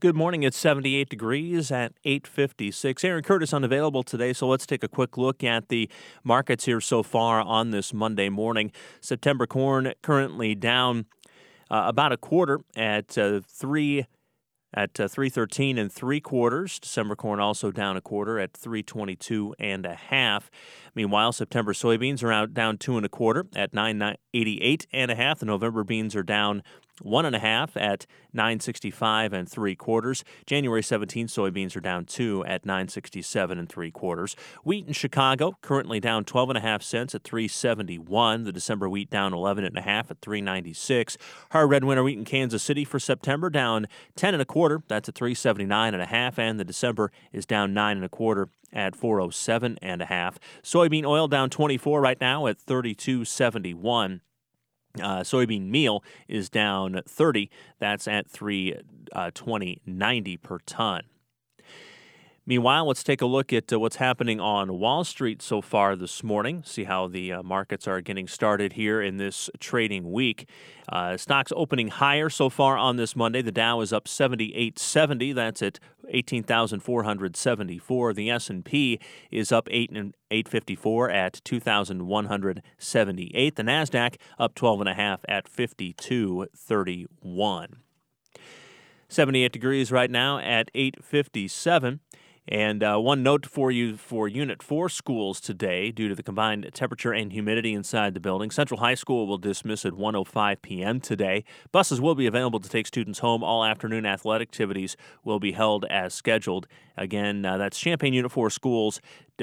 Good morning. It's 78 degrees at 8:56. Aaron Curtis unavailable today, so let's take a quick look at the markets here so far on this Monday morning. September corn currently down about a quarter at 313 and 3/4. December corn also down a quarter at 322 and a half. Meanwhile, September soybeans are down 2 1/4 at 988 and a half. The November beans are down 1 1/2 at 965 and 3/4. January 17 soybeans are down 2 at 967 and 3/4. Wheat in Chicago currently down 12 1/2 cents at 371. The December wheat down 11 1/2 at 396. Hard red winter wheat in Kansas City for September down 10 1/4. That's at 379 1/2, and the December is down 9 1/4 at 407 1/2. Soybean oil down 24 right now at 32.71. Soybean meal is down 30. That's at 320.90 per ton. Meanwhile, let's take a look at what's happening on Wall Street so far this morning, see how the markets are getting started here in this trading week. Stocks opening higher so far on this Monday. The Dow is up 78.70. That's at 18,474. The S&P is up 854 at 2,178. The NASDAQ up 12 1/2 at 52.31. 78 degrees right now at 8:57. And one note for you for Unit 4 schools today, due to the combined temperature and humidity inside the building. Central High School will dismiss at 1:05 p.m. today. Buses will be available to take students home. All afternoon athletic activities will be held as scheduled. Again, that's Champaign Unit 4 schools,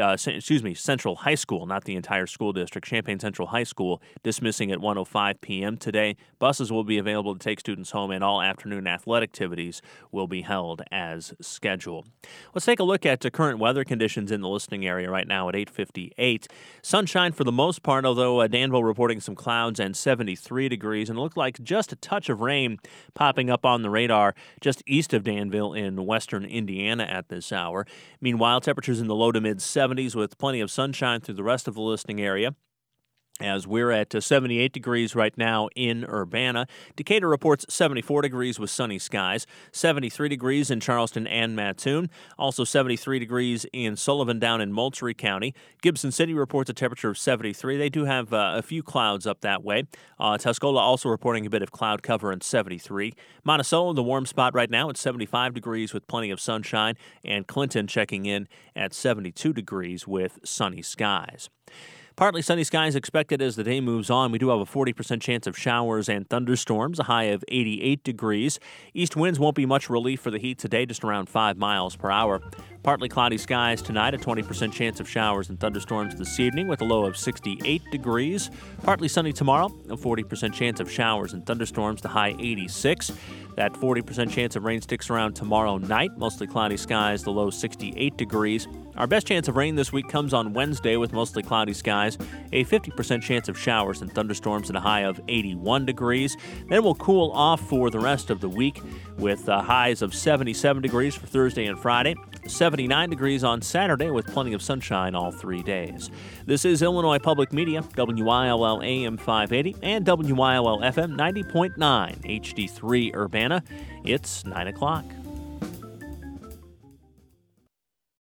Central High School, not the entire school district. Champaign Central High School dismissing at 1:05 p.m. today. Buses will be available to take students home, and all afternoon athletic activities will be held as scheduled. Let's take a look at the current weather conditions in the listening area right now at 8:58. Sunshine for the most part, although Danville reporting some clouds and 73 degrees, and it looked like just a touch of rain popping up on the radar just east of Danville in western Indiana at this hour. Meanwhile, temperatures in the low to mid 70s with plenty of sunshine through the rest of the listening area, as we're at 78 degrees right now in Urbana. Decatur reports 74 degrees with sunny skies, 73 degrees in Charleston and Mattoon, also 73 degrees in Sullivan down in Moultrie County. Gibson City reports a temperature of 73. They do have a few clouds up that way. Tuscola also reporting a bit of cloud cover at 73. Monticello, the warm spot right now at 75 degrees with plenty of sunshine, and Clinton checking in at 72 degrees with sunny skies. Partly sunny skies expected as the day moves on. We do have a 40% chance of showers and thunderstorms, a high of 88 degrees. East winds won't be much relief for the heat today, just around 5 miles per hour. Partly cloudy skies tonight, a 20% chance of showers and thunderstorms this evening with a low of 68 degrees. Partly sunny tomorrow, a 40% chance of showers and thunderstorms, the high 86. That 40% chance of rain sticks around tomorrow night, mostly cloudy skies, the low 68 degrees. Our best chance of rain this week comes on Wednesday with mostly cloudy skies, a 50% chance of showers and thunderstorms, and a high of 81 degrees. Then we'll cool off for the rest of the week with highs of 77 degrees for Thursday and Friday, 79 degrees on Saturday with plenty of sunshine all 3 days. This is Illinois Public Media, WILL AM 580 and WILL FM 90.9 HD3 Urbana. It's 9 o'clock.